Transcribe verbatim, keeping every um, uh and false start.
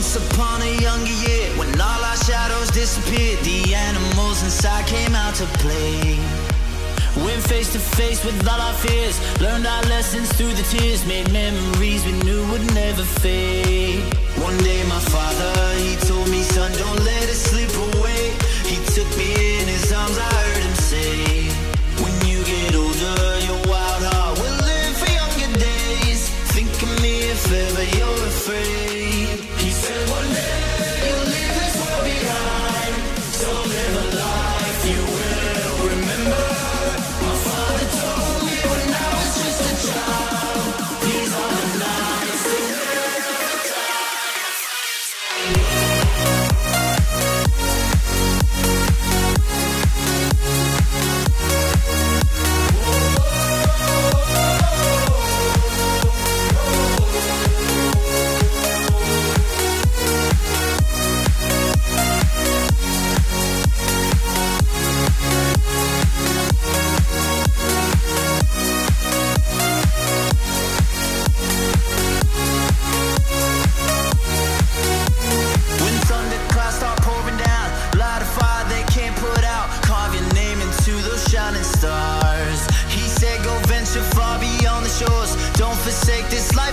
Once upon a younger year, when all our shadows disappeared, the animals inside came out to play. Went face to face with all our fears, learned our lessons through the tears, made memories we knew would never fade. One day my father, he told me, son, don't let it slip away. He took me in his arms, I heard him say, when you get older, your wild heart will live for younger days. Think of me if ever you're afraid. He said one day you'll leave this world behind, so live a life you will remember. My father told me when I was just a child, these are the nights that never die. When thunderclouds start pouring down, light a fire they can't put out, carve your name into those shining stars. He said go venture far beyond the shores, don't forsake this life